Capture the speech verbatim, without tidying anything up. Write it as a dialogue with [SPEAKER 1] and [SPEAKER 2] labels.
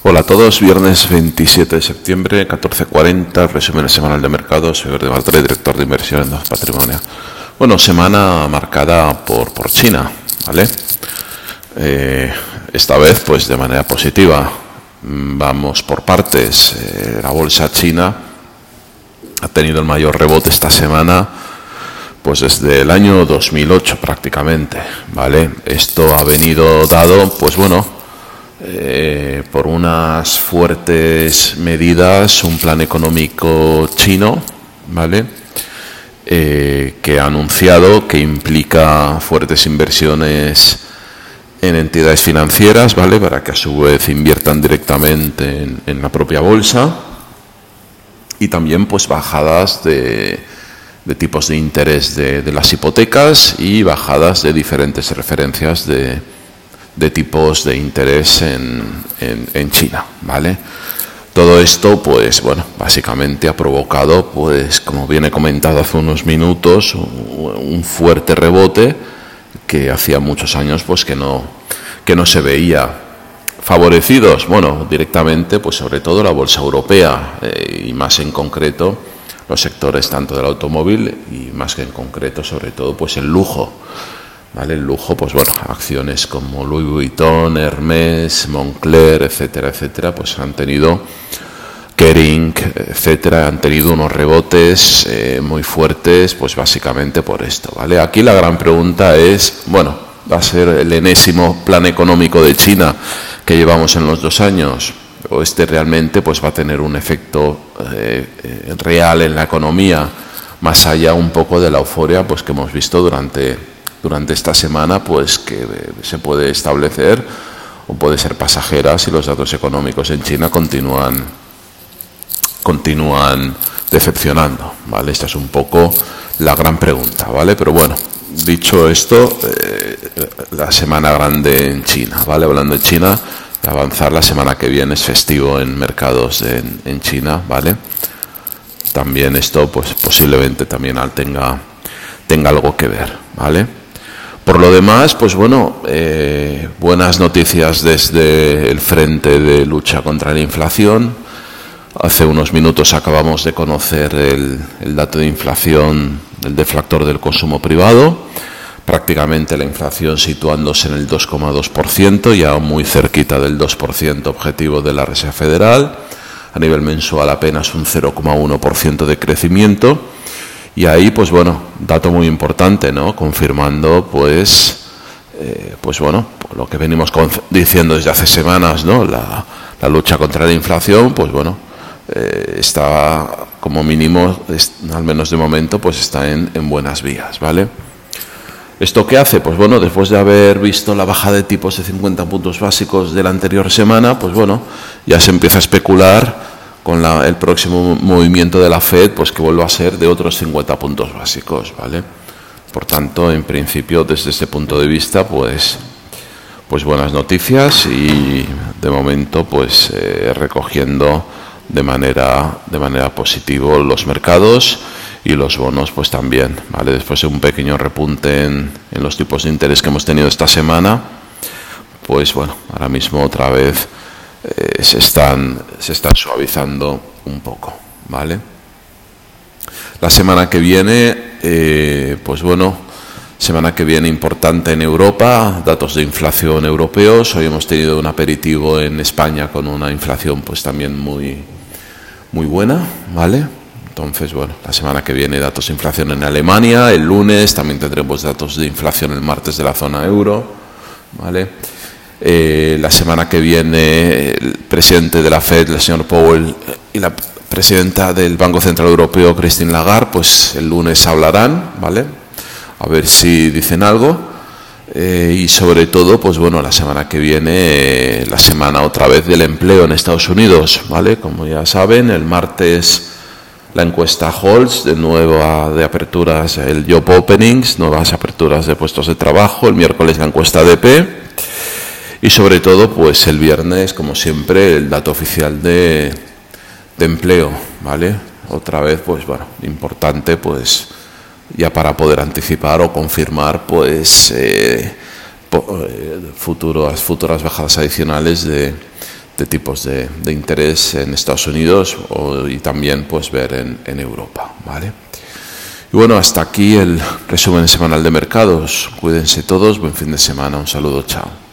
[SPEAKER 1] Hola a todos, viernes veintisiete de septiembre, catorce cuarenta, resumen semanal de mercados. Soy Verde Martre, director de inversión en Patrimonio. Bueno, semana marcada por, por China, ¿vale? Eh, esta vez, pues de manera positiva. Vamos por partes. Eh, la bolsa china ha tenido el mayor rebote esta semana, pues desde el año dos mil ocho prácticamente, ¿vale? Esto ha venido dado, pues bueno, Eh, por unas fuertes medidas, un plan económico chino, ¿vale? Eh, que ha anunciado que implica fuertes inversiones en entidades financieras, ¿vale? Para que a su vez inviertan directamente en, en la propia bolsa, y también pues bajadas de, de tipos de interés de, de las hipotecas y bajadas de diferentes referencias de de tipos de interés en, en, en China, ¿vale? Todo esto, pues bueno, básicamente ha provocado, pues como bien he comentado hace unos minutos, un fuerte rebote que hacía muchos años pues que no, que no se veía. Favorecidos, bueno, directamente, pues sobre todo la bolsa europea, eh, y más en concreto los sectores tanto del automóvil y más que en concreto, sobre todo, pues el lujo. ¿Vale? El lujo, pues bueno, acciones como Louis Vuitton, Hermès, Moncler, etcétera, etcétera, pues han tenido, Kering, etcétera, han tenido unos rebotes eh, muy fuertes, pues básicamente por esto, ¿vale? Aquí la gran pregunta es, bueno, ¿va a ser el enésimo plan económico de China que llevamos en los dos años? ¿O este realmente pues va a tener un efecto eh, eh, real en la economía, más allá un poco de la euforia pues que hemos visto durante durante esta semana, pues que se puede establecer o puede ser pasajera si los datos económicos en China continúan continúan decepcionando, ¿vale? Esta es un poco la gran pregunta, ¿vale? Pero bueno, dicho esto, eh, la semana grande en China, ¿vale? Hablando de China, de avanzar, la semana que viene es festivo en mercados en, en China, ¿vale? También esto, pues posiblemente también tenga, tenga algo que ver, ¿vale? Por lo demás, pues bueno, eh, buenas noticias desde el frente de lucha contra la inflación. Hace unos minutos acabamos de conocer el, el dato de inflación del deflactor del consumo privado. Prácticamente la inflación situándose en el dos coma dos por ciento, ya muy cerquita del dos por ciento objetivo de la Reserva Federal. A nivel mensual apenas un cero coma uno por ciento de crecimiento. Y ahí, pues bueno, dato muy importante, ¿no? Confirmando, pues, eh, pues bueno, lo que venimos diciendo desde hace semanas, ¿no? La, la lucha contra la inflación, pues bueno, eh, está como mínimo, es, al menos de momento, pues está en, en buenas vías, ¿vale? ¿Esto qué hace? Pues bueno, después de haber visto la baja de tipos de cincuenta puntos básicos de la anterior semana, pues bueno, ya se empieza a especular con la, el próximo movimiento de la Fed, pues que vuelva a ser de otros cincuenta puntos básicos, ¿vale? Por tanto, en principio, desde este punto de vista, pues, pues buenas noticias y de momento, pues eh, recogiendo de manera, de manera positiva los mercados y los bonos, pues también, ¿vale? Después de un pequeño repunte en, en los tipos de interés que hemos tenido esta semana, pues bueno, ahora mismo otra vez Eh, se están se están suavizando un poco, ¿vale? La semana que viene, eh, pues bueno, semana que viene importante en Europa, datos de inflación europeos. Hoy hemos tenido un aperitivo en España con una inflación pues también muy muy buena, ¿vale? Entonces, bueno, la semana que viene datos de inflación en Alemania, el lunes también tendremos datos de inflación el martes de la zona euro, ¿vale? Eh, la semana que viene el presidente de la Fed, el señor Powell, y la presidenta del Banco Central Europeo, Christine Lagarde, pues el lunes hablarán, ¿vale? A ver si dicen algo. Eh, y sobre todo, pues bueno, la semana que viene, eh, la semana otra vez del empleo en Estados Unidos, ¿vale? Como ya saben, el martes la encuesta Halls, de nuevo de aperturas, el Job Openings, nuevas aperturas de puestos de trabajo. El miércoles la encuesta A D P. Y sobre todo, pues el viernes, como siempre, el dato oficial de, de empleo, ¿vale? Otra vez, pues bueno, importante, pues ya para poder anticipar o confirmar, pues eh, futuras, futuras bajadas adicionales de, de tipos de, de interés en Estados Unidos o, y también pues ver en, en Europa, ¿vale? Y bueno, hasta aquí el resumen semanal de mercados. Cuídense todos, buen fin de semana, un saludo, chao.